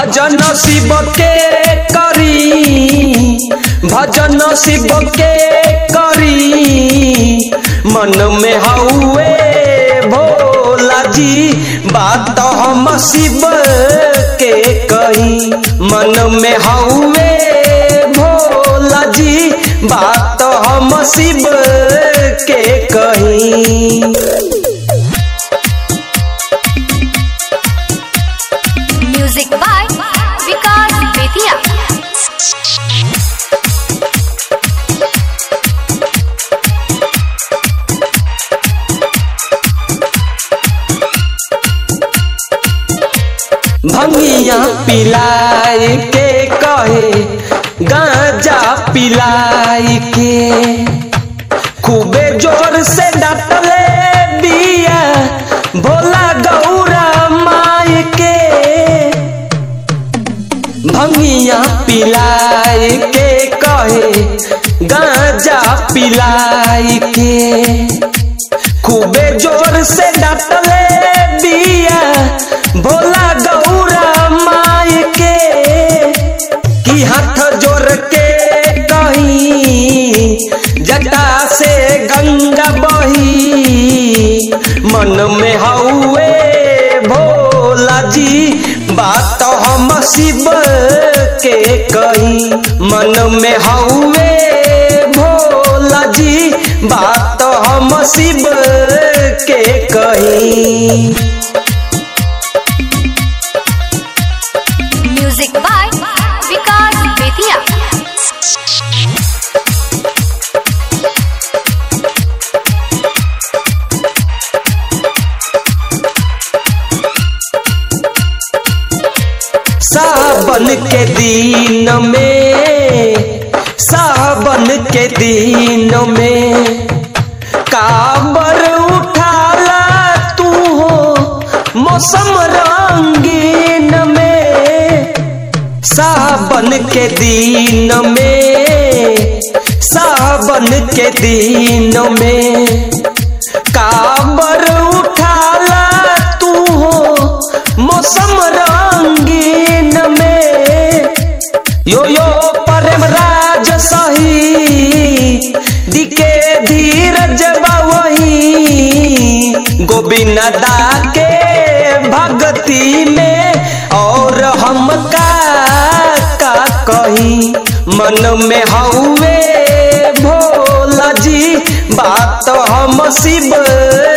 भजन शिव के करी, भजन शिव के करी, मन में हउए भोला जी बात हम शिव के कही। मन में हउए भोला जी बात हम शिव के कही। Music by Vikas Bettiah. भंगिया पिलाई के कहे गांजा पिलाई के, खूबे जोर से डटले बिया भोला गौरा माई के। भंगिया पिलाई के कहे गांजा पिलाई के, खूबे जोर से डटले बिया भोला गौरा माई के। की हाथ जोड़ के कही जटा से गंगा बही, मन में हउए भोला जी बात हम शिव के कही। मन में हउए भोला जी बात हम शिव के कही। Music by Vikas Bettiah. सावन के दिन में, सावन के दिन में काबर उठाला तू हो मौसम रंगीन में। सावन के दिन में, सावन के दिन में काबर उठाला तू हो मौसम रंगीन में। यो यो प्रेम राज सही दिके धीरज बावही, गोविंद दा के भक्ति में और हम का कही। मन में हउए भोला जी बात हम शिव